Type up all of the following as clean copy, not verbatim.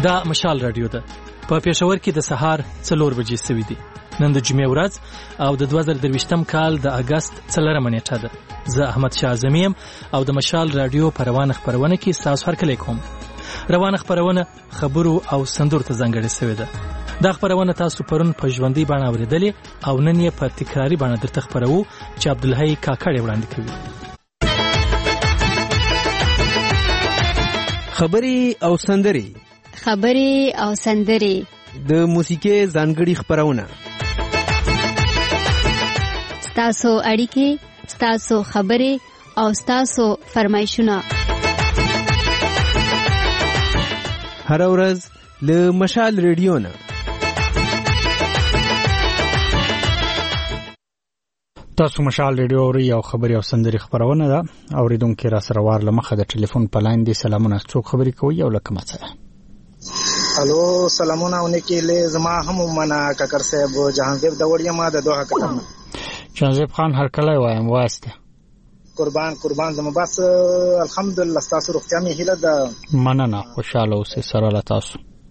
دا مشال رادیو ده. په پېښور کې د سهار 4 بجې سوي دي. نن د جمعې ورځ او د 2023م کال د اگست 4 نیټه ده. زه احمد شاه اعظمي او د مشال رادیو په روانه خبرونه کې تاسو هرکلی کوم. روانه خبرونه خبرو او سندور ته ځانګړې شوې ده. دا خبرونه تاسو پرون په ژوندۍ باندې اوریدلې او نن یې په تکراری باندې درته خبرو چې عبدالحی کاکړ وړاندې کوي. خبري او سندري د موسیقي ځانګړي خبرونه، ستاسو اړیکې، ستاسو خبرې او ستاسو فرمایشونه هر ورځ له مشال ریډیو نه. تاسو مشال ریډیو اوري او خبري او سندري خبرونه ده. اوریدونکو را سره وار لمخه د ټلیفون په لاین دي. سلامونه، څوک خبري کوي او لکه ماته؟ الو سلامونه، ونکي له زما هم منا کاکر صاحب جهانزیب د وړیا ما د دوه کتم جهانزیب خان هر کله وایم واسطه قربان زما بس الحمدلله تاسو روغتیا مې هیله ده. مننه، خوشاله اوسئ سره له تاسو.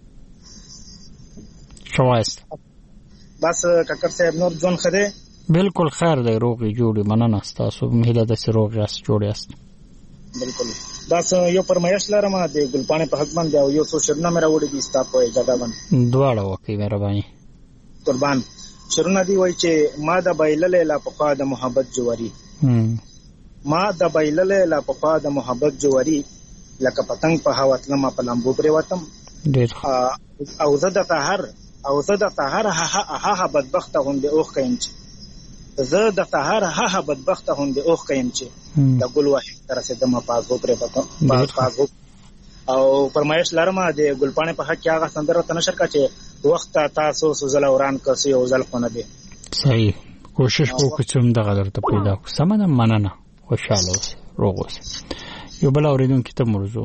شوایست بس کاکر صاحب نور ځون خده بالکل خیر دی، روغي جوړي. مننه تاسو مهله د سروغ یاست، جوړ یاست. بالکل بس یو فرمایش لرم د ګلپانې په حق باندې او یو څو شرونه مې راوړي دي ستا په اجازه باندې. دواړه وکي مهرباني. قربان شرونه دی وای چې ما د بایللې لا په خوا د محبت جواري، ما د بایللې لا په خوا د محبت جواري، لکه پتنګ په هوا تلم په لامبو پرې وتم او زه د سحر ها بدبخت غوندې اوخ کيم چې زه د سحر ها بدبخت غوندې اوخ کيم چې د ګل واحد تر څه د ما پاغو پرې وتم او فرمایش لرم د ګلپانې په حق کې هغه سندره تنشر کا چې وخت تاسو سوزل اوران کسي او ځل خونه دي. صحیح کوشش وکړم چې دغه درته پیدا کو. سمه مننه، خوشاله اوسئ، روغ اوسئ. یو بل اوریدونکو ته مرزو.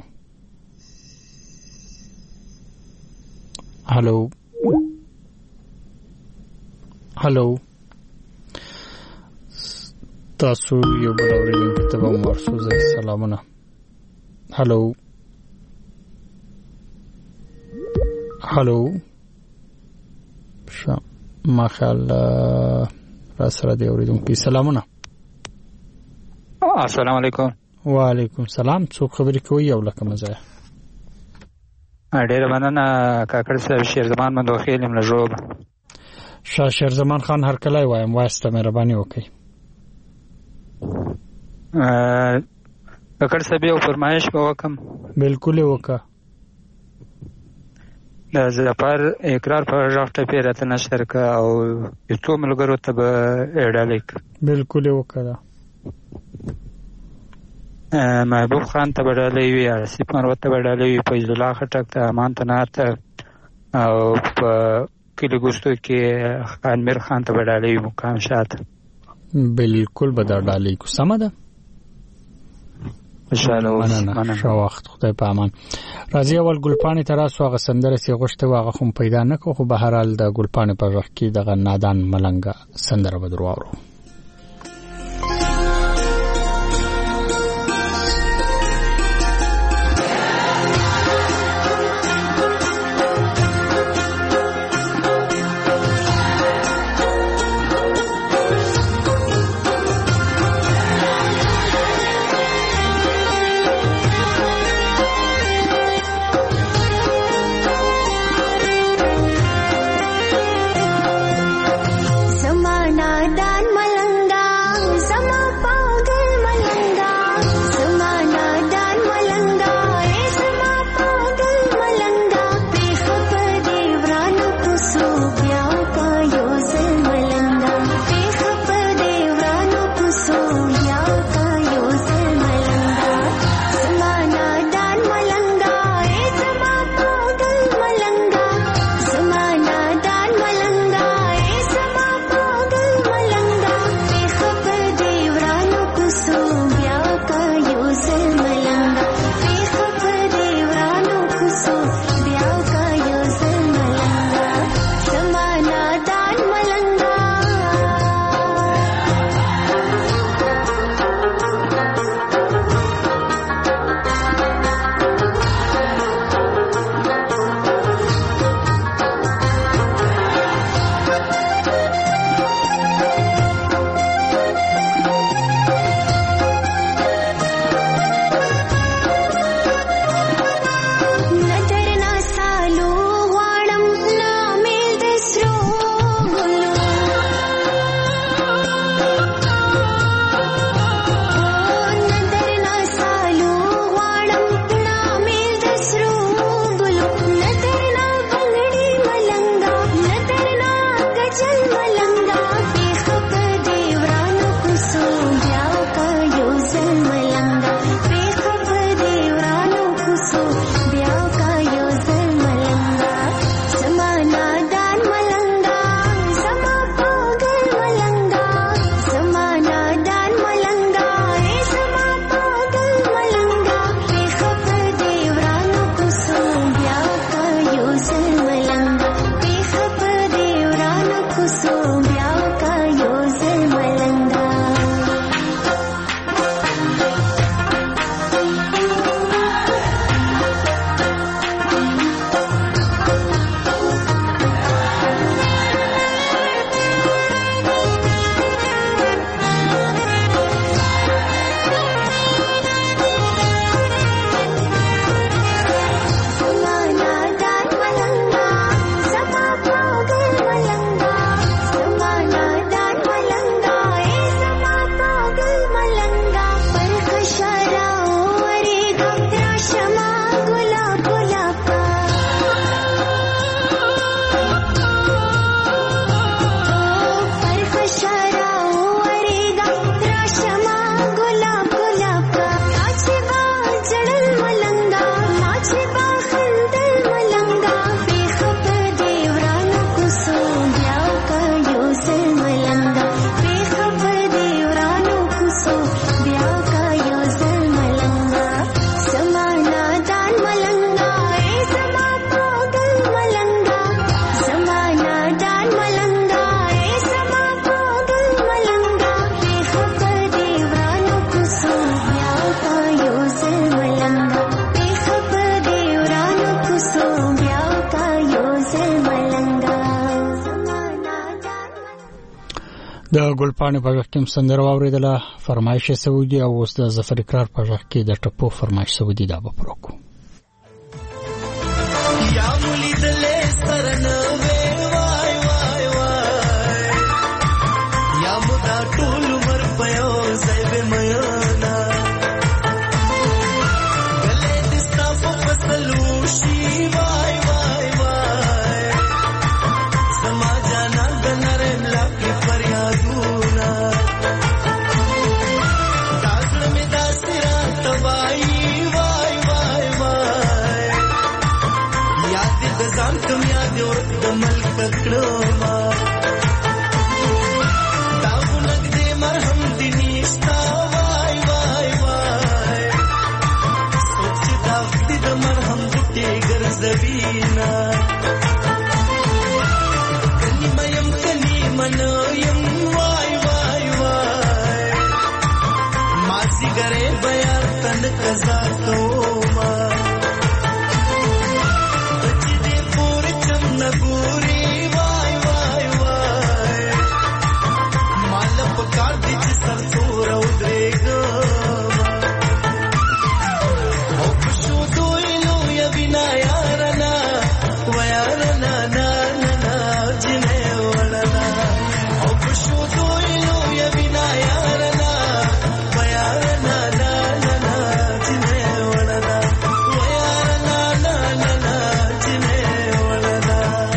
هالو تاسو یو بل اوریدونکو ته مرزو. سلامونه. هالو ما خیال را سره دی اوریدونکو. سلامونه. السلام علیکم. وعلیکم سلام. څوک خبرې کوي او لکه مزه؟ ډېر مننه کاکړ صاحب. شیر زمان من دوخیل یم لجوب. شاه شیر زمان خان هر کله وایم واسطه مهرباني وکړئ. کاکړ صاحب یو فرمایش به وکم. بالکل وکړه. د زفر اقرار په ژغټه پیرته نشر کا او یو ملګرو ته به اډالیک. بالکل وکړه. محبوب خان ته بدلې وی، رسیب مروت ته بدلې وی، فیض الله خټک ته، امان تنار ته او په کلی ګوستو کې خانمیر خان ته بدلې وی، مقام شاته. بالکل بدلې کو. سم ده. مننه. شو وخت خدای په امان. راځي اول ګلپانې تراسو هغه سندره سي غوښته واغه خو پیدا نه کو، خو به هر حال د ګلپانې په وخت کې دغه نادان ملنګ سندره بدرو اورو. زمانہ دان ګلپاڼې په ژغ کې سندره واورېدله فرمایش یې سوی دی او اوس د ظفر اقرار په ژغ کې د ټپو فرمایش سوی دی دا به پوره کړو. یا ملیدلې سره نه وې وای وای وای یا مو دا ټول عمر په یو ځای به میانا ګلې دې ستا په فصلو شي وای وای وای زما جانا د نرم لاکې فریادونه دا زړه مې داسې راته وایي وای وای وای یاد دې د ځان کم یاد او د ملک کړما دا ونګ دې مرهم دې نشتا وای وای وای سوچ دا دې د مرهم دې ګرځوینا کني مې کني منویم وای وای وای ماسي ګره بیا تن قضا کوما بچی دې پور چم نګوري وای وای وای مال پکار دې چې سر سور او درېګا او پښو دوی نو یا بنا یارنا ویارنا نا نا جنه ولنا او پښو دوی نو یا بنا یارنا ویارنا نا نا جنه ولنا ویارنا نا نا جنه ولنا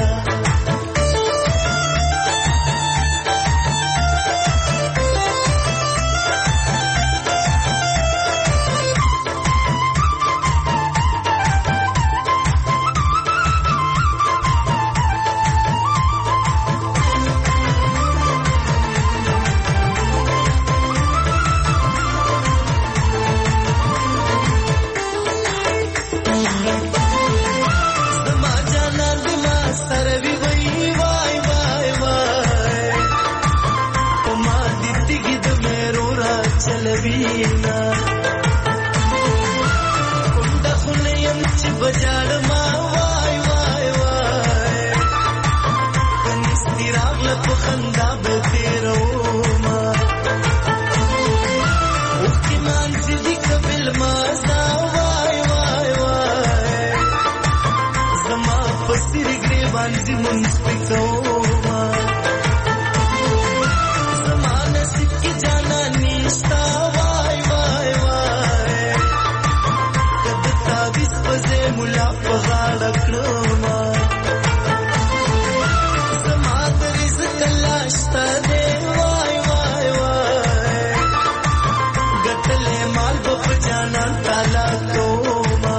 زما جانا دې ما سره وی وای وای وای وای او ما دې تګې د مېرو را چلوینا کونډه خونه يم چې بجاړ ما وای وای وای کنيستي راغله په خندا به تیرو ما اوښکې مانځي دې قبل مازدا وای وای وای زما په سرې ګریوان دې منځ پکوما زما نصیب کې جانا نشتا وای وای وای کده تعویذ پسې ملا په غاړه کړما زما د رزق الله شته دی وای وای وای ګټلې مال په جانا تعالی کوما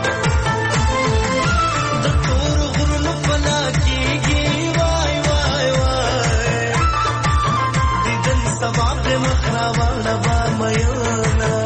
د تور غرونو پنا کیږي وای وای وای دیدن ثواب دې مخراوانه با میانا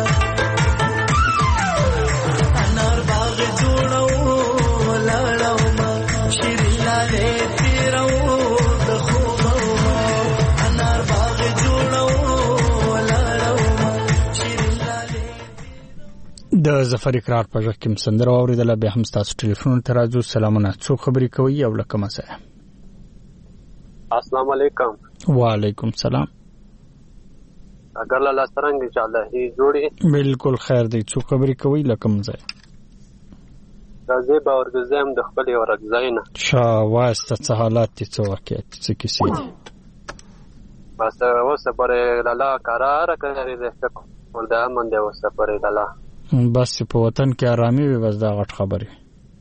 انار باغ جوړو ولاړو ما شیرلا دې تیرو د خوبو انار باغ جوړو ولاړو ما شیرلا دې د ظفر اقرار په ژغ کې سندره واورېدله بیا هم ستاسو ټلیفون ته راځو. سلامونه څو خبرې کوي او له کومه ځایه؟ السلام علیکم. وعلیکم سلام. اگر الله څنګه انشاءالله هي جوړي بالکل خیر دی. څو خبرې کوي له کوم ځای؟ راځي باور ګزم د خپل ورګزاینه شا واسطه څه حالات دي څه واقعیت څه کیسې دي؟ بس اوسه پرې لاله قرار کړی دی ولدا من دی اوسه پرې لاله بس په وطن کې آرامي وي بس دا غټ خبره.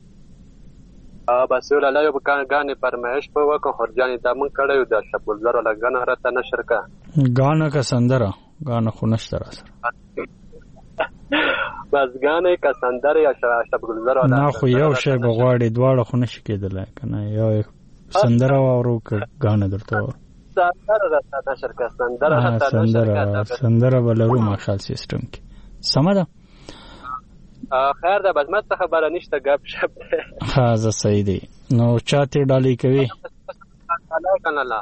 بس لاله یو غانې پرمایش په وکه خرجانې د من کړیو د شپول زره لګنه راته نشر کا غانه کا سندره غانه خو نشته را سره بس غانې کا سندره یا شپول زره نه خو یو شی بغواړي دواړه خو نشي کېدلای کنه یو سندره اورو که غانه درته سندره راته نشر کا سندره راته نشر کا سندره بلرو ماشال سیستم کې سمه ده. خیر ده بس مت خبره نشته غب شپ ها زه صحیح دی. نو چاته ډالۍ کوي الله کنه الله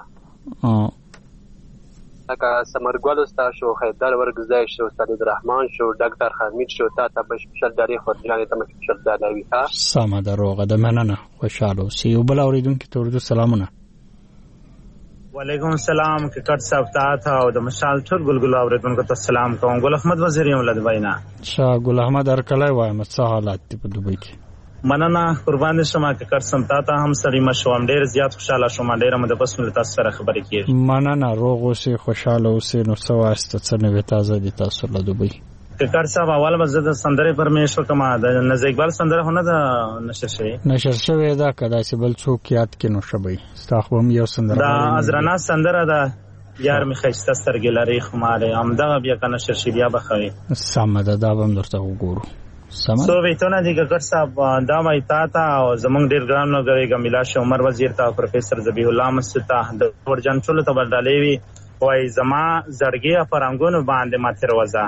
لکه سمرګل استاد شو خیدر ورګزای شو سید الرحمن شو ډاکټر حمید شو تا ته بشل داری خورجانې ته مشل دالوي ها سم ده روغه ده مننه خوشاله اوسې. یو بل اوریدونکو ته ورته سلامونه. وعلیکم السلام کټ صاحب ته او د مشال ټول ګلګل اوریدونکو ته سلام کوم. ګل احمد وزیر یم له دبی نه. شاه ګل احمد ارکلای وایم څه حالات دي په دوبۍ کې؟ مننه قربان شمه کټ سم ته هم سړی مشوم ډیر زیات خوشاله شوم. ډیر مده پس مل تاسو سره خبرې کیږي. مننه روغ اوسې خوشاله اوسې. نو څه واسطه څه نوې تازه دي تاسو له دوبۍ؟ کټ صاحب اول به زه د سندره پرمیشور کما د نزدیک بل سندره هونه د نشر شوی دا کدا چې بل څوک یاد کینو شبي ستاخو هم یو سندره دا ازرنا سندره دا یار می خشته سترګې لري خماره هم دا بیا کنه شر شي بیا بخوي سمده دا هم درته وګورو. سو ویتونه دي کټ صاحب دا مای تا او زمونږ ډیر ګرام نو غوي ګمیلا عمر وزیر تا پروفیسور ذبیح الله مستا د ورجن چلو ته بدلې وی وای زما زړګي پرنګونو باندې ماتر وزا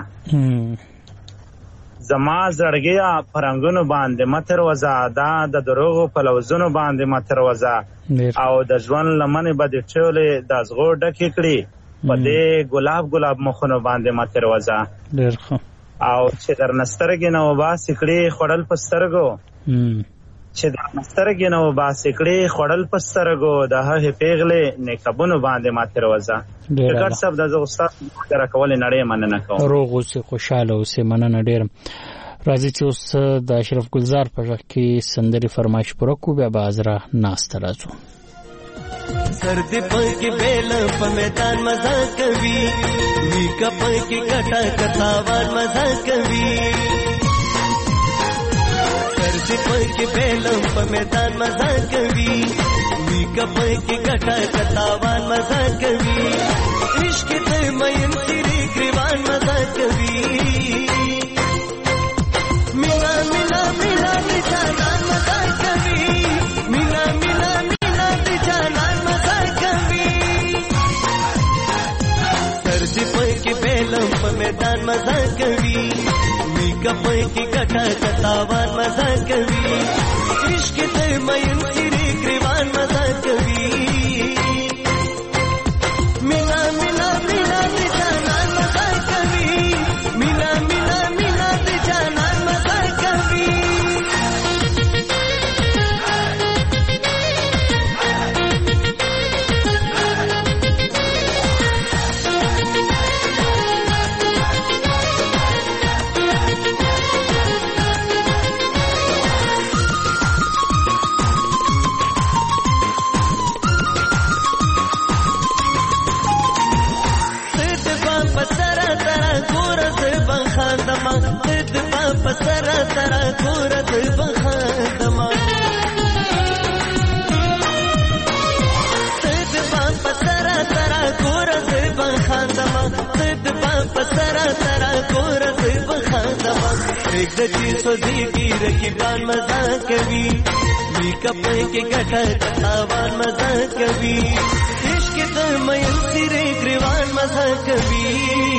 زما زړګي پرنګونو باندې ماتر وزا دا د دروغ په لوزونو باندې ماتر وزا او د ژوند لمنه بده چولې د زغور ډکې کړي په دې ګلاب مخونو باندې ماتر وزا ډیر ښه او چې در نسترګې نو با سکړي خړل پسترګو چې در نسترګې نو با سکړي خړل پسترګو د هغه پیغلې نکبونو باندې ماتر وزا. ډیر سب د استاد سره کول نړۍ مننه کوم. روغ اوسې خوشاله اوسې مننه ډیر. راځي چې اوس د اشرف ګلزار په ځخ کې سندري فرمایش پوره کو بیا بازره ناست راځو. سرد پکې بیل په میدان مزه کوي وی کپ کې کټا کتاوان مزه کوي سرد پکې بیل په میدان مزه کوي وی کپ کې کټا کتاوان مزه کوي عشق ته مېن تیری ګریوان مزه کوي مینا مینا مینا جانان مزه کوي مینا مینا مینا جانان په میدان مزه کوي وی کپ کې کټا کتاوان مزه کوي عشق ته مېن تیری ګریوان مزه کوي مینا مینا مینا جانان مزه کوي مینا مینا مینا جانان مزه کوي سرا سرا کورت بخاندما سد پاپ سرا سرا کورت بخاندما سد پاپ سرا سرا کورت بخاندما ایک دچی سوزی گیر کی بان مزا کوي وی کپ کې ګټه کتاوان مزا کوي عشق ته مېن تیری ګریوان مزا کوي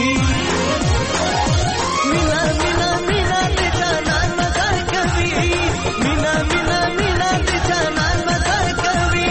مینا مینا مینا جانان مزا کوي مینا مینا مینا جانان مزا کوي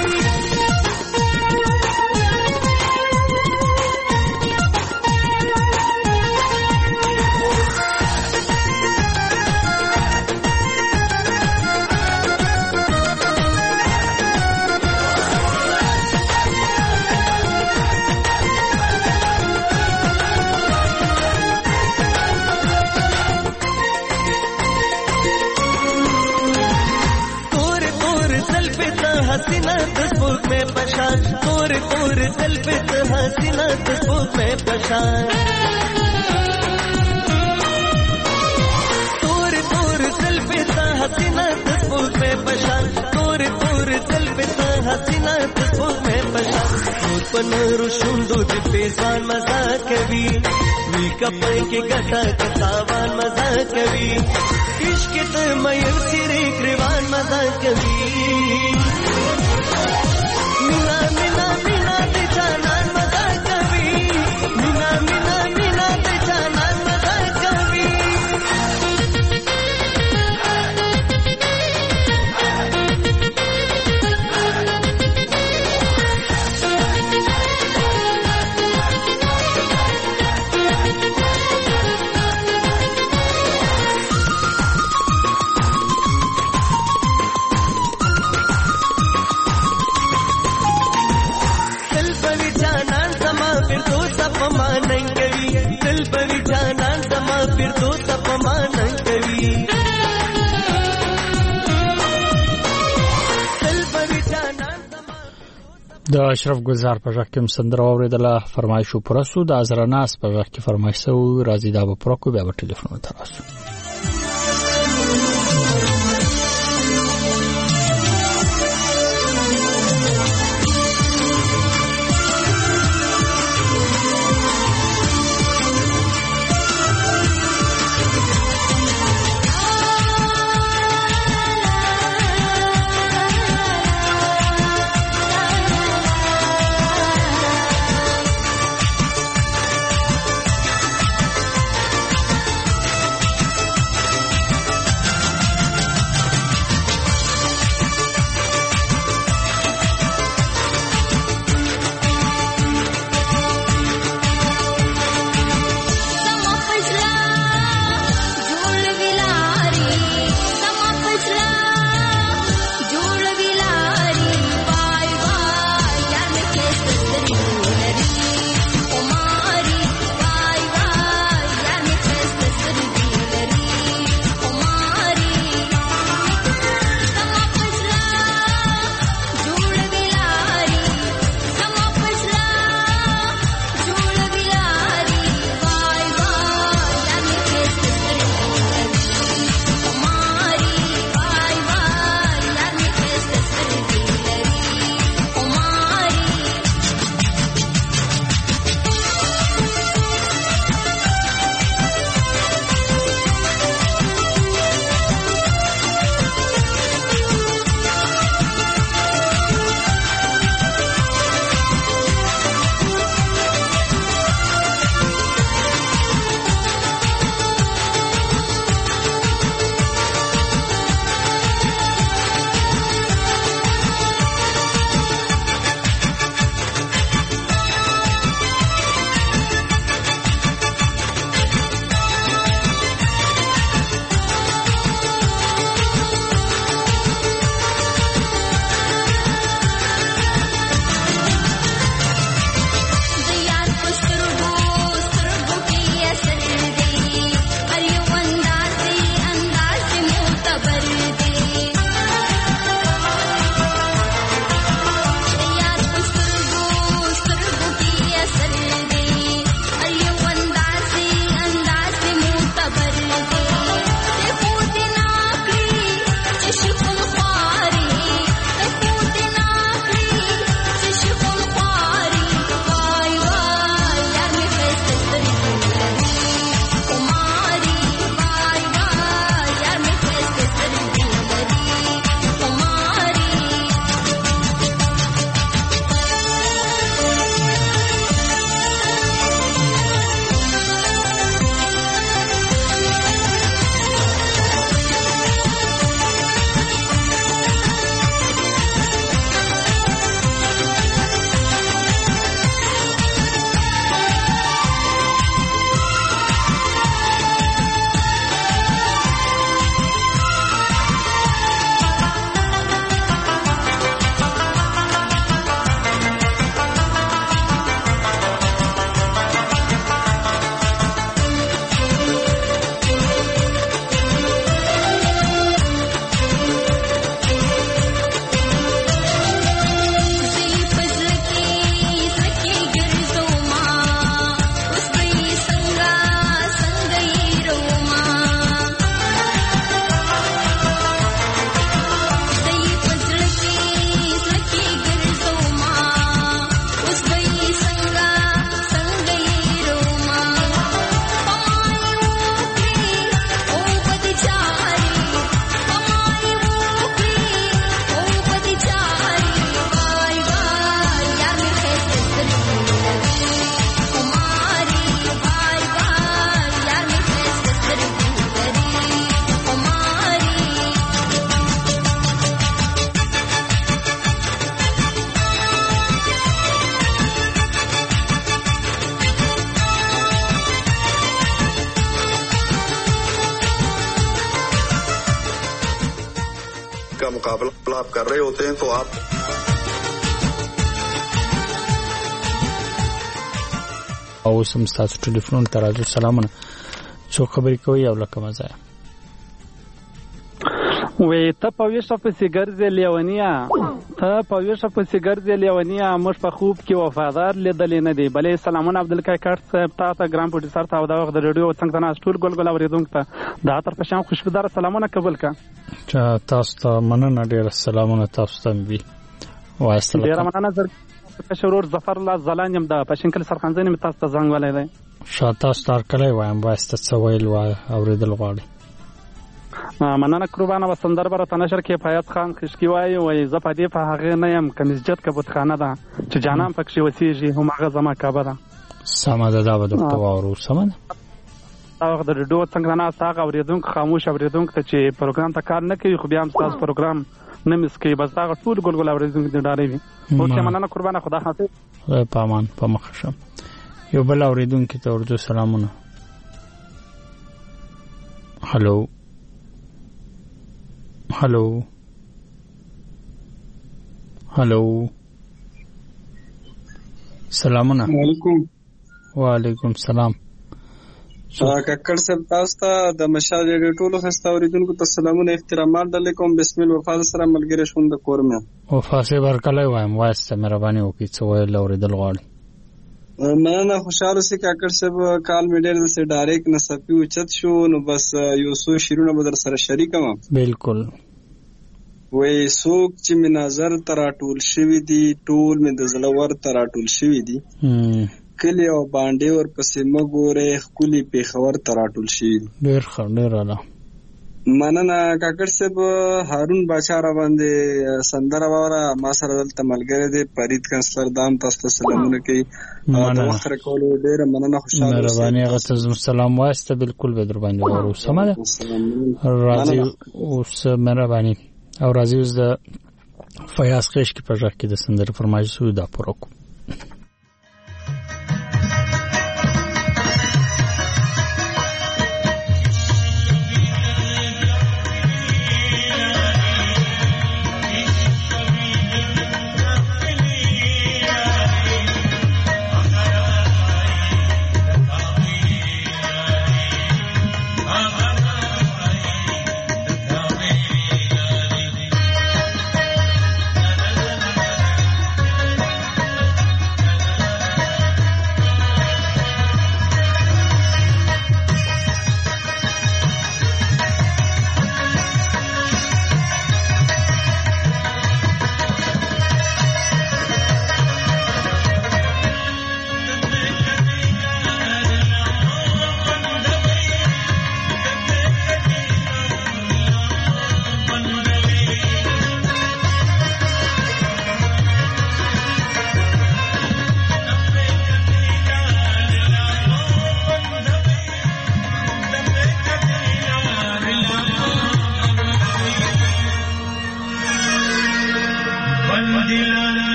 हसीना तस्बूक में पशान तोर तोर दिल पे तो हसीना तस्बूक में पशान तोर तोर दिल पे तो हसीना तस्बूक में पशान तोर तोर दिल पे तो हसीना तस्बूक में पशान तोर पनरु शुंडो दि पेजान मजा कवि वी कप के गटा कतावान मजा कवि इश्क ते मयूर सिरे ग्रीवान मजा कवि मीना मीना मीना दे जानन मजा कवि मीना मीना मीना दे जानन मजा कवि بوي جانان زما پیرتو تپمانن کوي د اشرف گلزار په ځکه کوم سندره اوریدله فرمایشو پرسو د ازرناس په ځکه فرمایشو راځي دا په پروکو بیا په ټلیفون تراسو का मुकाबला आप कर रहे होते हैं तो आप او سم تاسو ټلیفون ترازو سلامونه څو خبرې کوي او لکه مزه وې ته په ویشه په سیګرځې لیونیا موږ په خوب کې وفادار لیدلې نه دی بلې سلامونه عبدالکاکړ صاحب ته ګرام پروډوسر ته او دا وخت د ریډیو څنګه نه ټول ګل اوریدونکو ته د اتر په شان خوشبودار سلامونه قبول کا تاسو ته مننه ډیر سلامونه تاسو ته وي وایسته ډیر مننه زر شرور ظفر الله زلانیم دا په شنکل سرخنځنی می تاسو ته زنګ ولای دی شاته ستار کله وایم وایسته سویل وای اوریدل غواړي مننه قربانه وسندر بر تنشر کې فیاض خان خشکی وای ز په دې په هغه نه يم کمزجت کبوتخانه ده چې جانان پکې وسیږي هم هغه زما کعبه ده سمه ده به د پوارو سمه ده هغه د ډو څنګه نه تاغ اوریدونکو خاموش اوریدونکو ته چې پروګرام ته کار نه کوي خو بیا هم تاسو پروګرام نه مس کوي بس هغه ټول ګل اوریدونکو ته ډارې وي اوکې مننه قربانه خدا حافظ په امان په مخشم یو بل اوریدونکو ته ورته سلامونه هالو سلامونه وعلیکم سلام کاکړ صاحب تاسو ته د مشال ریډیو ټولو خسته اوریدونکو ته سلامونه احترامات علیکم بسم الله وفا سره ملګری شوم د کورمه وفا سه برکله وایم واسه مهرباني وکړئ څو اوریدل غواړي مننه خوشاله سي کاکړ صاحب کال میډر سره ډایرکټ نسپی اوچت شو نو بس یو څو شیرونه به در سره شریکم بالکل وې څوک چې می نظر تر ټول شوی دي ټول می د زلور تر ټول شوی دي کلی او باندې ور پسې مګوره خولي پیښور تر ټول شي ډیر خنډه رااله مننه کاکړ صاحب هارون بچا را باندې سندره وره ما سره دلته ملګری دی فرید کنسلر دام تاسو ته سلامونه کوي مننه وخت راکولو ډیر مننه خوشاله مهرباني هغه ته سلام واسطه بالکل به در باندې ورو سمه راځي اوس مهرباني او راځي اوس د فیاض خیش کی پرځ کې د سندره فرمایش سو دا پروکو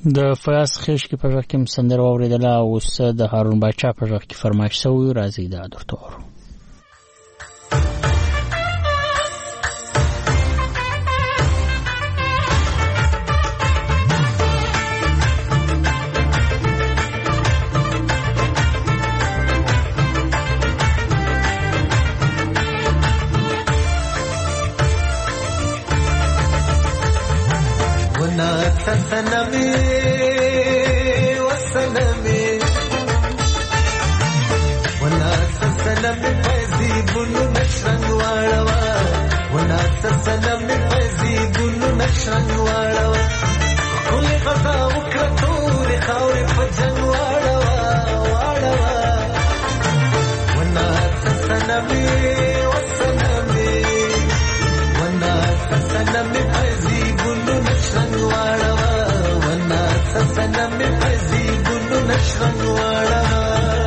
د فیاض خیش کې په ځای کې سندره اوریدله او اوس د هارون باچا په ځای کې فرمایش شوی راځي دا درته اورو سنمي وسنمي ونا سنمي فزي بلو نشرن واړوا ونا سنمي فزي بلو نشرن واړوا كل غزا وكرتور خاوي فجن واړوا واړوا ونا سنمي وسنمي ونا سنمي فزي بلو نشرن واړوا سنمي فزي بلو نشرن واړوا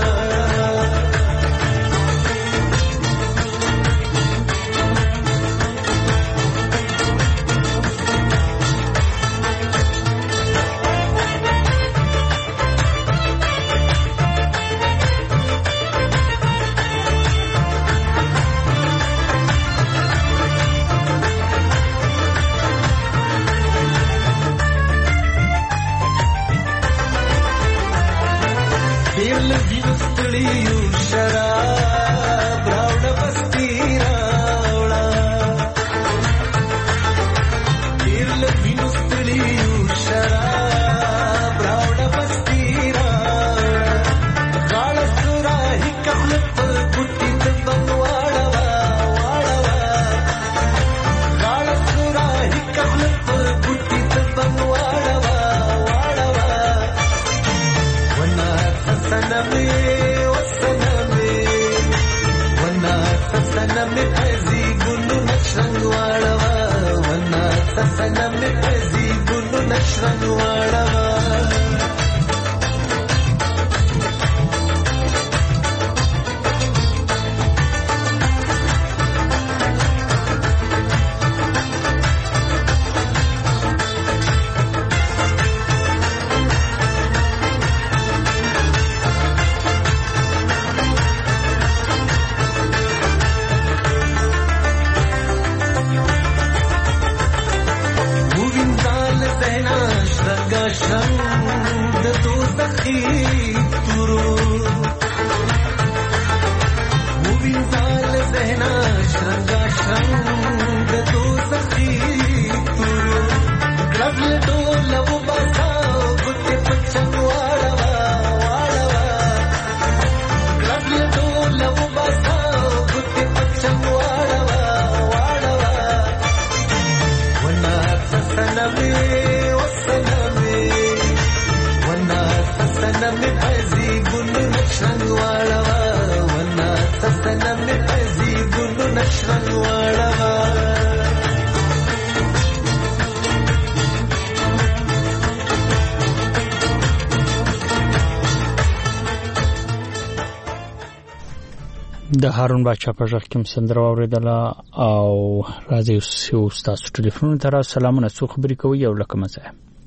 د هارون باچا په ځای کې سندره اوریدله او راځي اوس تاسو ټلیفون ته را سلامونه څو خبرې کوي او لکه مزه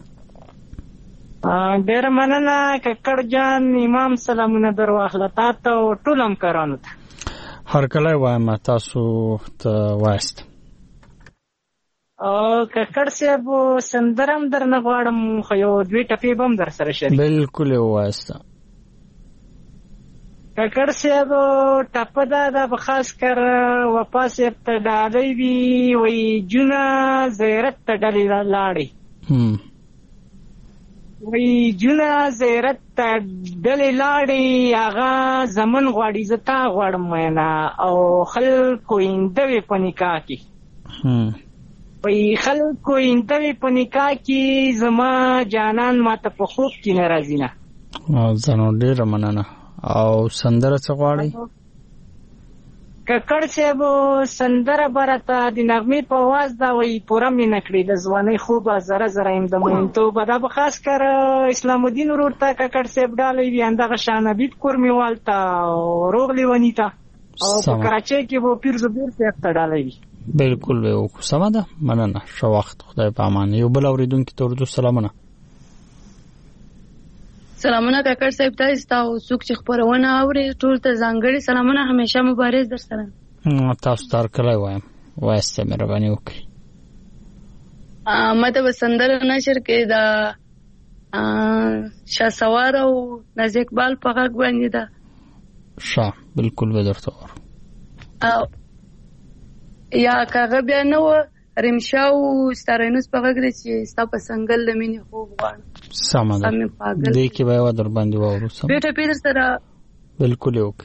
ډېر مننه ککړ جان امام سلامونه درواخله تاسو ټول هم کارانو ته هر کله وایم تاسو ته وایست او ککړ صاحب سندرم درنه غواړم خو یو دوی ټپې بم در سره شریک بالکل وایست ککړ صاحب ټپه دا به خاص کر وپا صاحب ته ډالۍ وي وی جونه زیرت ته ډالۍ لاړې وی جونه زیرت ته ډالۍ لاړې هغه زمن غواړي زه تا غواړم مینا او خلکو ایندوي په نکاح کې وی خلکو ایندوي په نکاح کې زما جانان ماته په خوب کې نه راځي نه زنو ډېره مننه او سندره څه غواړي ککړ صاحب سندره برته د نغمې په आवाज دا وی پوره مې نکړي د ځواني خوب زره زره ایم د مونته بدا به خاص کر اسلام الدین ورور ته ککړ صاحب ډالې وی اندغه شانبید کورمي والتا روغلی ونیتا او په کراچۍ کې وو پیر زبیر صاحب ته ډالې وی بالکل وو سم ده مننه شو وخت خدای په امان یو بل اوریدونکو ته ورته سلامونه سلامونه کاکړ صاحب تاسو ته او څوک چې خبرونه اوري ټول ته ځانګړي سلامونه همیشه مبارز در سره تاسو تر کله وایم واسته مهرباني وکړئ ماته بسندر نشر کې دا شاسوار او ناز اقبال په غږ باندې دا بالکل به درته ور یا کاغه بیا نو رمشاو ستارینوس په غږ دي چې ستا په سنگل لمنې خوب غواړم سمه ده دې کې به و در باندې وورو سم بیٹه پیدر سره بالکل اوکې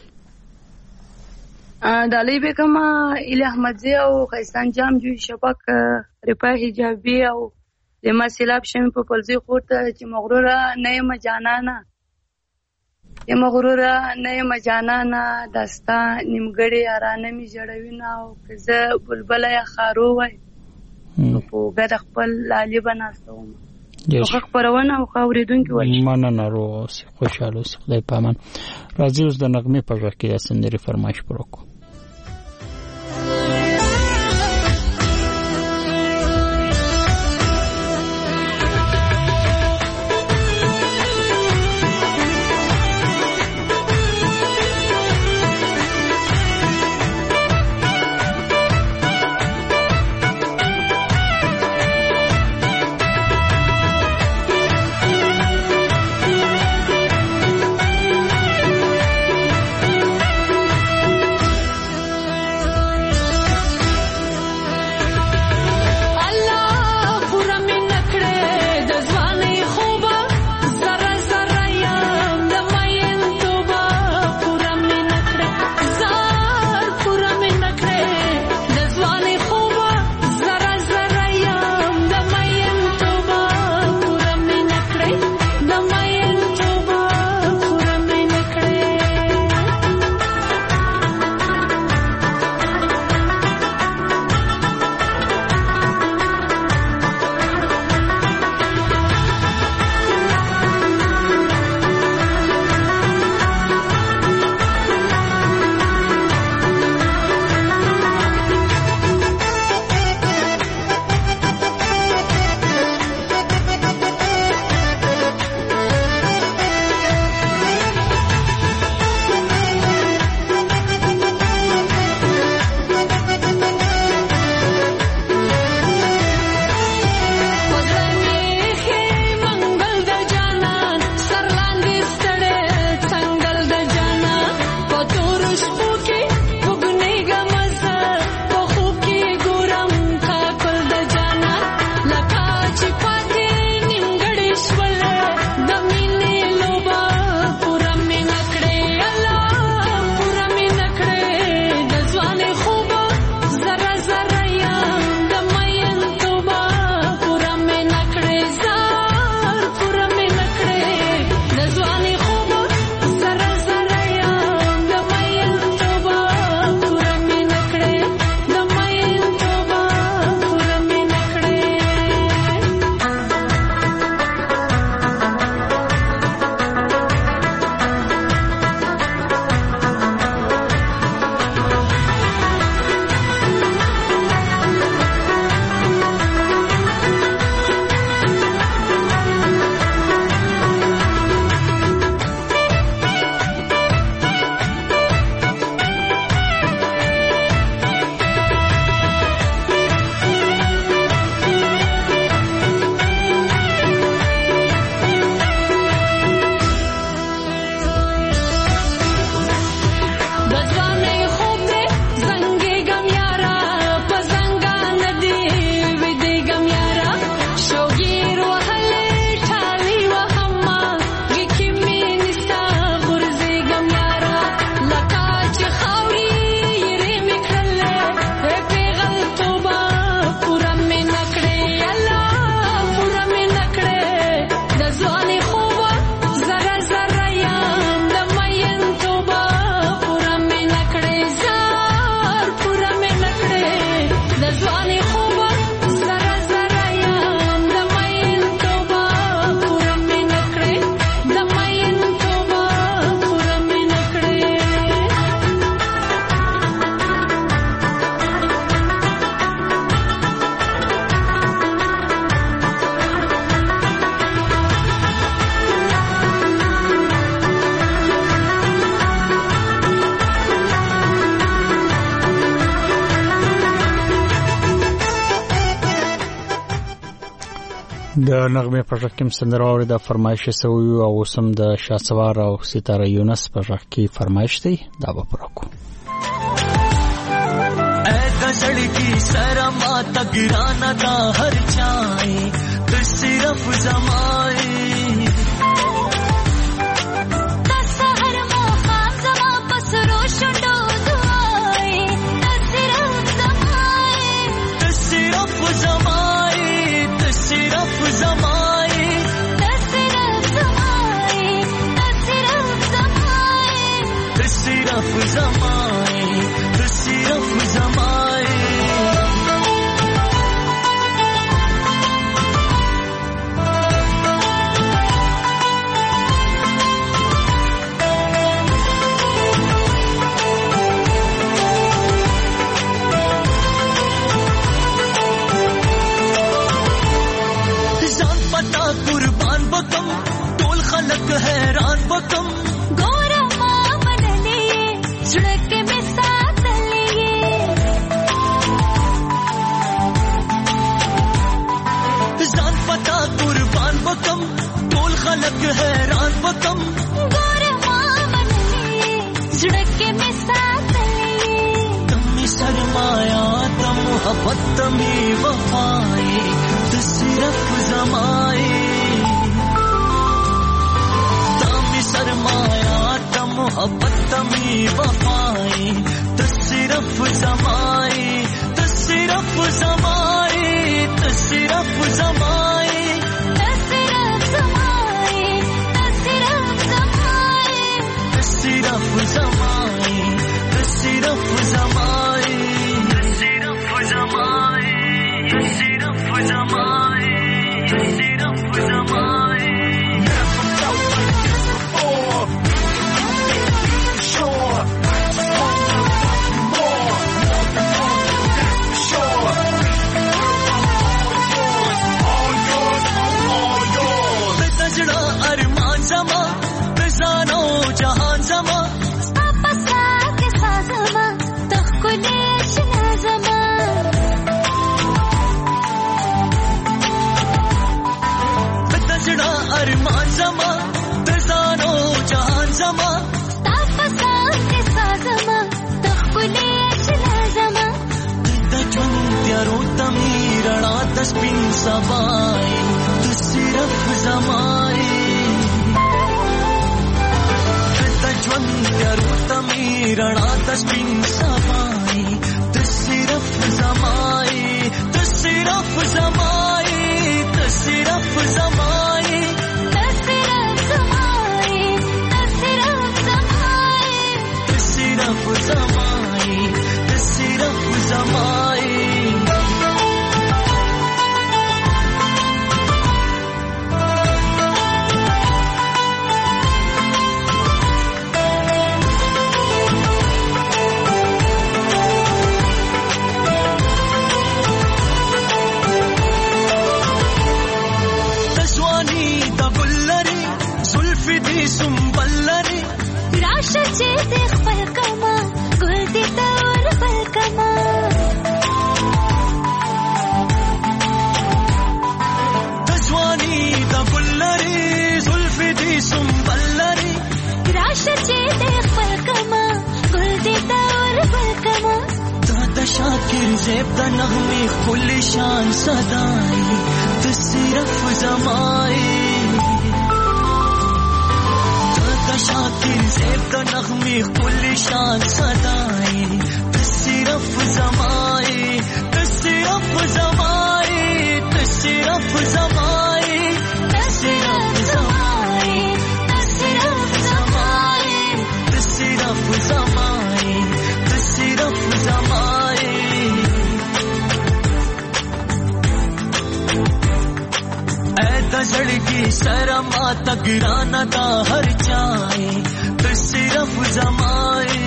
دالی بیکما الی احمدزی او خیستان جام جوی شپک رپا حجابی او لما سیلاب شمی په پلزی خورته چې مغروره نه یم جانانا یم مغروره نه یم جانانا داستا نیمګړی ارانه می جړوینا او کزه بلبل یا خارو وای په ګډ خپل لالی بناستوم خو خبرونه او خوریدونکو وای مننه روغ خوشاله اوسه خدای پامان راځي اوس د نغمه په ځکه کې سندري فرمایش پروکو د نغمه په ژغ کې سندره او د فرمایش سوي او سم د شاسوار او ستاره یونس په ژغ کې فرمایش دی دا به پرکو اې دړکی سره ما تګرانا دا هر چای د صرف زمای हैरान बकम गोरा मां मन लिए झड़क में साथ लिए जान पता कुर्बान बकम टोल खलक हैरान बकम गोरा मां मन लिए झड़क में साथ लिए तुम सरमाया तुम मोहब्बत में वफाए तो सिर्फ जमाए सरमाया त मोहब्बत में वफाए तो सिर्फ जमाए तो सिर्फ जमाए तो सिर्फ जमाए तो सिर्फ जमाए तो सिर्फ जमाए तो सिर्फ जमाए तो सिर्फ जमाए तो सिर्फ जमाए तो सिर्फ जमाए तो सिर्फ जमाए अरमान जमा बेजानो जहान जमा आपसा के साजमा तखकुले शना जमा बेतजड़ा अरमान जमा बेजानो जहान जमा आपसा के साजमा तखकुले शना जमा तजन त्यारो तमीरना तस्बिन सबाए तो सिर्फ जमाए तमीरणा तस्बिन सबाए तो सिर्फ जमाए तो सिर्फ जमाए तो सिर्फ जमाए तो सिर्फ जमाए तो सिर्फ जमाए तो सिर्फ जमाए तो सिर्फ जमाए सुंबलरी राशा चेते खपल कमा गुल देता और पल कमा तजवानी दबुल्लरी जुल्फी दी सुंबलरी राशा चेते खपल कमा गुल देता और पल कमा दादा शाकिर ज़ेब दा नगमे खुली शान सदाई तो सिर्फ जमाए शाकिर ज़ेब का नग़मे कुल्ली शान सदाए तो सिर्फ जमाए तो सिर्फ जमाए तो सिर्फ जमाए तो सिर्फ जमाए तो सिर्फ जमाए तो सिर्फ जमाए तो सिर्फ जमाए दजड़की शरमा तगराना दा हर चाए तो सिर्फ जमाए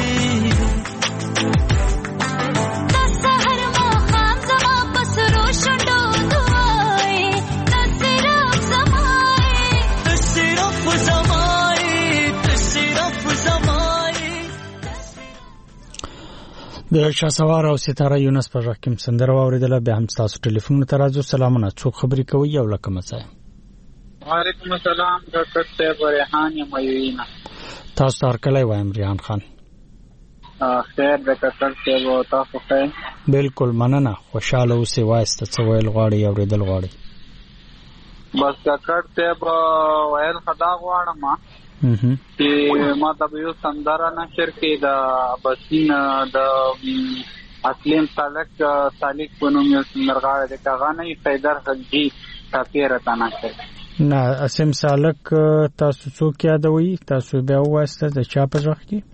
तसहर मखाम जमा बस रोशनो दुआए तो सिर्फ जमाए तो सिर्फ जमाए तो सिर्फ जमाए د شاسوار او ستاره یونس په ځکه کوم سندره واوریدله به هم تاسو ټلیفون ته راځو. سلامونه، څوک خبرې کوي او لکه مڅای؟ وعلیکم السلام ډاکټر صاحب، ریحان یم یوینا. تاسو هر کله وایم ریحان خان. خیر ډاکټر صاحب، تاسو ښه؟ بالکل مننه، خوشاله اوسئ. وایسته څه ویل غواړئ اوریدل غواړئ؟ بس ډاکټر صاحب ویل خدا غواړم چې ما ته یو سندره نشر کې د بسین د اقلیم سالک په نوم یو سندرغاړی دی، هغه نه حیدر خلجي تاپیره ته نشر. نه اسم سالک تاسو څوک یادوي؟ تاسو بیا ووایسته د چا په ځخ کې؟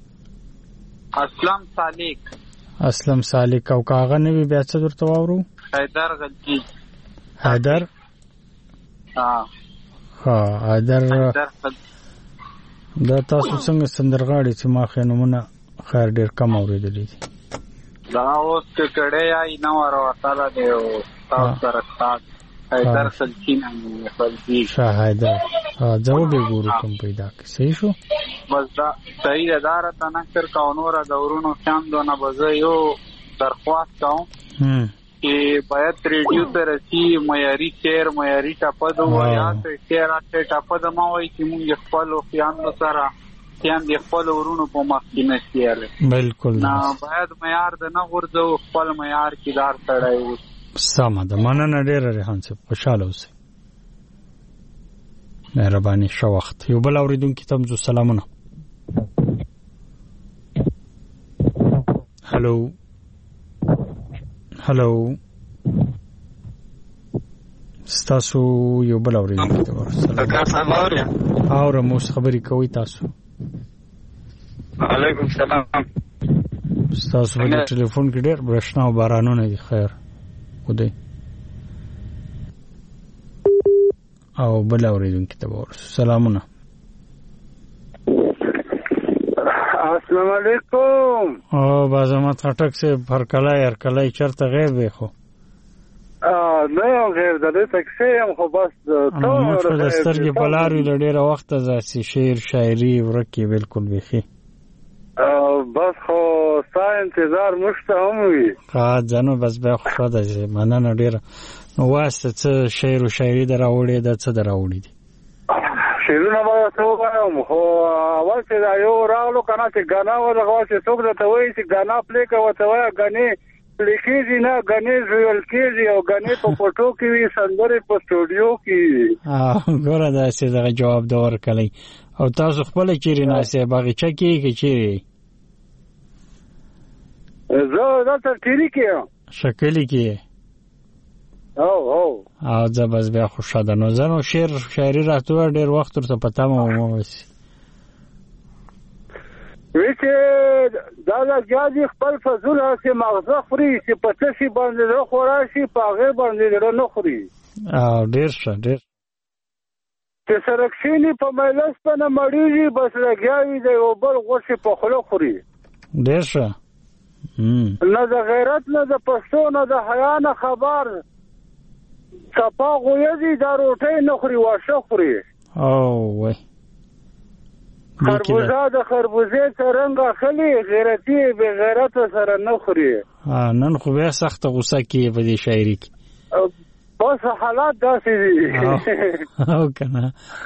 اسلم سالک. او کاغه نه وی بیا څه درته واورو؟ حیدر خلجي. حیدر حیدر دا تاسو څنګه سندرغاړي چې ما خنومونه خیر ډیر کم اوریدلې دي. دا اوس کړه یا نه ورته دی او تاسو سره تاسو حیدر خلجي نه خلجي شاهده جواب ګورو کوم پیدا کی صحیح شو. بس دا صحیح اداره ته نشر کاونور دورونو شام دونه بزه یو درخواست کوم چې باید ریډیو ته رسی معیاري شعر معیاري ټاپد وایي شعر ټاپد ما وایي چې موږ خپل خیاندو سره خیاند خپل ورونو په مخ کې نشي. بالکل نه باید معیار د نه غورځو، خپل معیار کې دار سړی. سمه ده، مننه ډېره ریحان صاحب، خوشاله اوسئ، مهرباني ښه وخت. یو بل اورېدونکي ته هم سلامونه. هلو هلو، ستاسو یو بل اورېدونکي ته ورسلام. اورم، اوس خبرې کوئ تاسو؟ وعلیکم السلام. ستاسو په ټلیفون کې ډېر برېښنا او بارانونه دي. خیر خدای. او بل اورېدونکي ته ورسلام. سلامونه. السلام علیکم. او بازمت خټک سے هرکلای هرکلای چرته غیب دی خو نه غیر د دې تکسه هم خو بس ته د سترګې په لار وی ډېر وخت ځاسي شعر شاعري ورکی بالکل بيخي بس خو ستا انتظار مشته هم وي. ځانو بس بیا خو ده مننه ډېره. نو واسطه څه شعر او شاعري دراوړې ده څه دراوړې دي؟ شیرونه به څه ووایم، خو اول چې دا یو راغلو که نه چې ګانا ولغوا چې څوک درته وایي چې ګانا پلی کوه ته وایه ګنې پلی کېږي نه، ګنې ویل کېږي او ګنې په پټو کې وي، سندرې په سټوډیو کې وي. ګوره داسې دغه جواب ده ورکلی. او تاسو خپله چیرې ناستئ؟ باغچه کې یې که چیرې؟ زه دلته ټیري کې یم. شکلي کې یې؟ او زه بس بیا خوښه ده. نو زه نو شعر شاعري راته ووایه، ډېر وخت ورته په تمه وم وسي. وی چې دا لګیا دي خپل فضول هسې مغزه خوري چې په څه شي باندې زړه خورا شي په هغې باندې زړه نه خوري. ډېر ښه ډېر. چې سره کښېني په میلس په نه مړېږي، بس لګیا وي د یو بل غوښې په خوله خوري. ډېر ښه. نه د غیرت نه د پښتو نه د حیا نه خبر، صفا غویدی دا روټۍ نه خوري واښه خوري. او وای خربوزه د خربوزې څرنګ اخلي، غیرتي بې غیرته سره نه خوري. نن خو بیا سخته غوسه کیې په دې شاعري کې. بس حالات داسې دي. او کنه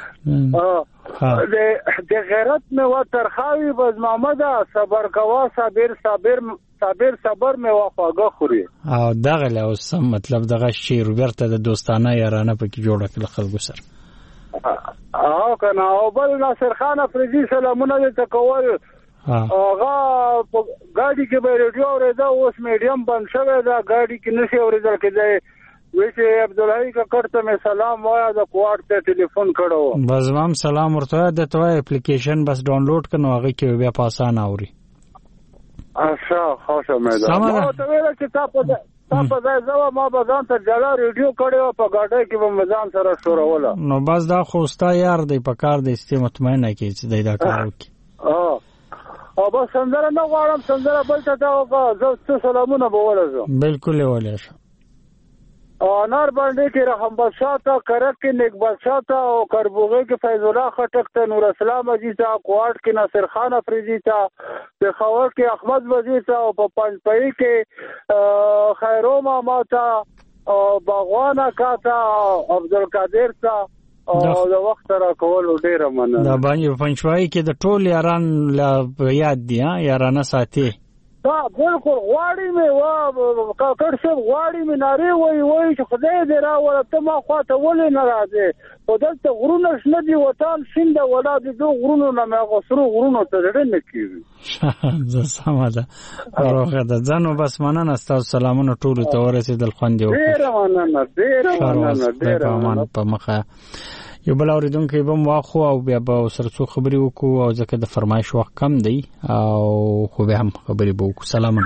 د غیرت مې و ترخاوي بز محمده، صبر کوا صابر صبر مې و خواږه خوري. او دغه له اوس مطلب دغه شعر ورته د دوستانه یارانه پکې جوړه کړل خلکو سره. او کنه او بل ناصر خان افریدي سلامونه دې تکول. هغه ګاډي کې به ریډیو اورېده، اوس میډیم بند شوی دا ګاډي کې نشي اورېدل کېدی. وی چې عبدالحی ککړ ته مې سلام وایا، د کوارټ ته ټلیفون کړو. بس هم سلام ورته وایا، د توای اپلیکیشن بس ډاونلوډ کړه، هغه کې بیا په اسانه اوري. اچھا خوشا مې ده. ما ته ویل چې تا په ځای زه ما به ځان ته جلا ریډیو کړی وه، په ګاډۍ کې به مې ځان سره شوروله. نو بس دا خو ستا یار دی، په کار دی چې مطمئنه کړي چې دی دا کار وکړي. او بس سندره نه غواړم، سندره بل ته ته وکړه، زه څه سلامونه به ولزم. بالکل یې ولی شه. انار باندې کې رحم بادشاہ تا کرک کې نیک بادشاہ تا او کربوغه کې فیض الله خټک ته نور اسلام عزیز تا کوټ کې ناصر خان افریدی تا په خاور کې احمد وزیر تا او په پنځپئی کې خیرو ماما تا او باغوانا کا تا عبدالقادر تا او د وخت را کول ډیره مننه. دا باندې پنځپئی کې د ټول یاران لا یاد دي یارانه ساتي. دا بالکل غواړي مې وا کاکړ څه غواړي مې ناری وای چې خدای دې را ورته ما خواته ولې نه راځي په دلته غرونه شنه دي وطن شیند ولادي دو غرونو نه مې غسرو غرونو ته ډېر نه کیږي. زه سماده روغه ده ځنو بس مننه تاسو سلامونه ټول ته ورسېدل خوندې وکړه. ډېر مننه په مخه یو بل اوریدونکو به واخو او بیا به سره څو خبرې وکړو او ځکه د فرمایش وخت کم دی او خو به هم خبرې به وکړو. سلامونه.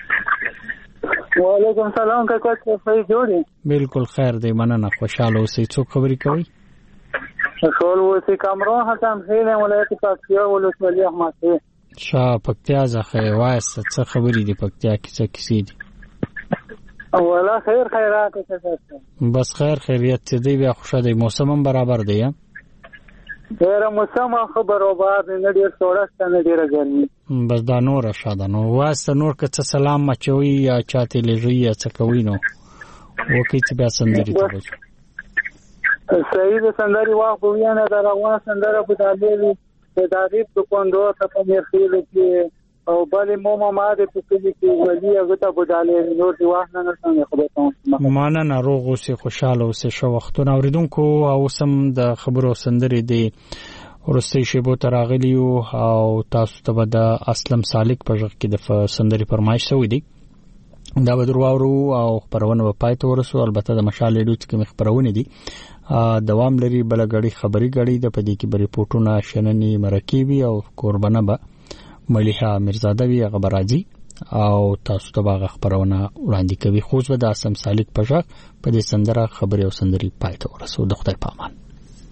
وعلیکم سلام کاکا څه جوړی؟ بالکل خیر دی مننه خوشاله اوسئ. څو خبرې کوي؟ ټول وسی کامرون هتم خیله ولایت پکتیا ولسوالی احمد شاه پکتیا ځخه وایس څه خبرې دی پکتیا کې څه کیسې دي؟ اولا خیر خیرات څه بس خیر خیریت دی بیا خوشاله دی موسم هم برابر دی ډیر موسم خو برابر نه ډیر سوړسته نه ډیر ګرمي بس دا نور شاده نو واسه نور که څه سلام مچوي یا چاته لږی یا څه کوي نو وکي چې بیا سندري ته وځي صحیح د سندري واخ بوینه دا روانه سندره په دالي د تعریف د کوندو ته په مرخیل کې او بلې مو ما د پکې کې ولي هغه ته بدالې نور دی واخ نه څنګه خبره ته مانه روغ اوسې خوشاله اوسې شو وختونه اوریدونکو او سم د خبرو سندري دی ورسته شیبو تراغلی او تاسو ته د اسلم سالک په ځخ کې د سندري فرمایش شوې دي دا به درواورو او خبرونه په پای ته ورسو. البته د مشال ډوت کې خبرونه دي دوام لري بلګړی خبري غړي د پدې کې بری پورټونه شننې مرکبي او قربانه به ملیحه مرزادوی غبرازي او تاسو ته باغ خبرونه وړاندې کوي. خو زه د اسلم سالک په ځخ په دې سندره خبري او سندري پای ته ورسو. د خدای په امان.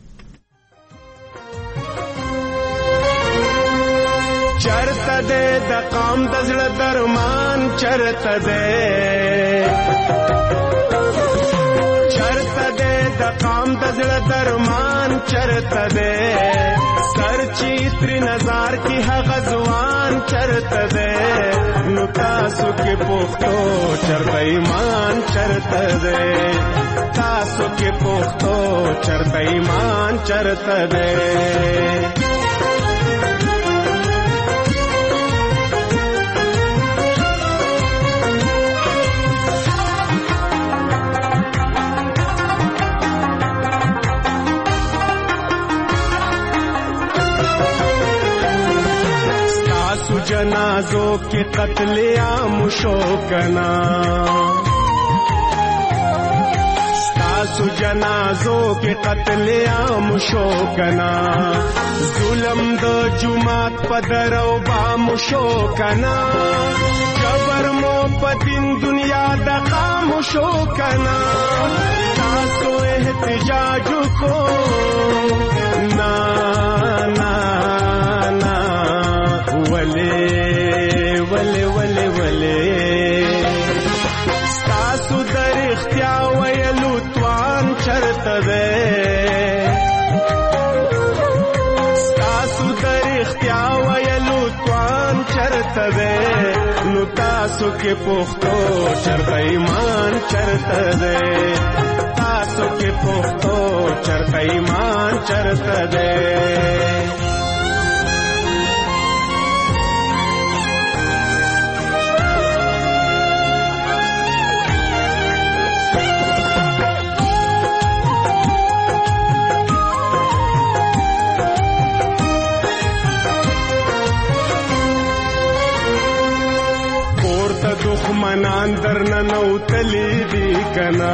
چرته دې د قام د زړه درمان چرته دې چرته دې د قام د زړه درمان چرته دې سر چیتر نظر کی هغه ځوان چرته دې نو تاسو کې پوښتو چرته ایمان چرته دې تاسو کې پوښتو چرته ایمان چرته دې जनाजों के कत्ले आम शोकना तासु जनाजों के कत्ले आम शोकना जुलम दो जुमात पदरो बाम शोकना जबर मोपतिन दुनिया दकाम शोकना तासु एहतजाज को ना ना ना वले वले वले वले ستاسو در اختیا ویلو توان چرته ده ستاسو در اختیا ویلو توان چرته ده نو تاسو کې پوښتو چرته ایمان چرته ده تاسو کې پوښتو چرته ایمان چرته ده دخمنان درنا نوتلی دی کنا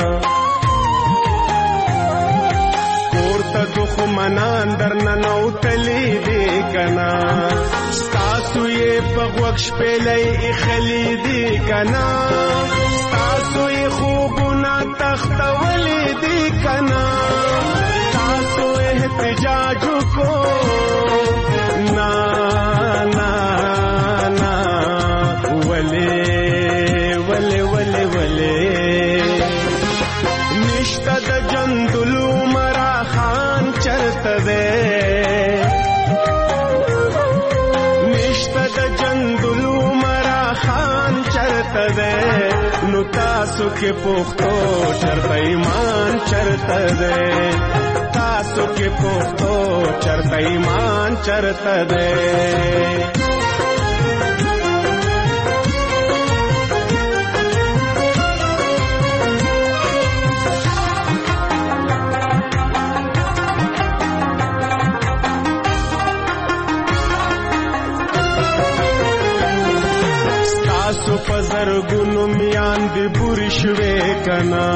کورتا دخمنان درنا نوتلی دی کنا ستاسو یہ پغوکش پیلی اخلی دی کنا ستاسو یہ خوبونا تختولی دی کنا ستاسو احتجاجو کو نا نا نا ولی ولی ولی ولی نشته د جندلو مرا خان چرته ده نشته د جندلو مرا خان چرته ده نو تاسو کې پښتو چرته ایمان چرته ده تاسو کې پښتو چرته ایمان چرته ده ستاسو په زرګونو میاندې بورې شوې کنا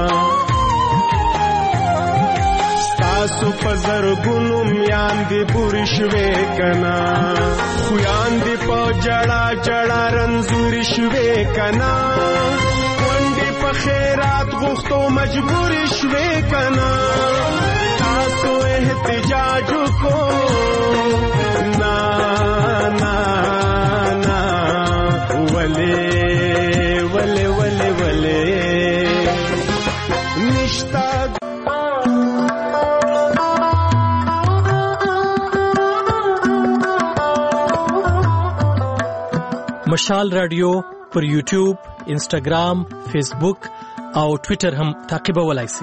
ستاسو په زرګونو میاندې بورې شوې کنا خویاندې په جړا جړا رنځورې شوې کنا ونډې په خیرات غوښتو مجبورې شوې کنا تاسو احتجاج کو نا نا وله وله وله وله نشتا مشال رادیو پر یوټیوب، انسټاګرام، فیسبوک او ټوئیټر هم تعقیبولای شئ.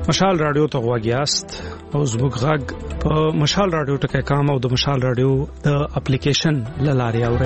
مشال رادیو ته غواګیاست او زموږ غږ په مشال رادیو ټکي کام او د مشال رادیو د اپلیکیشن لارې اوري.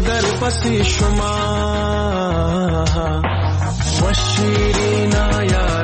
شما وشیرینا یا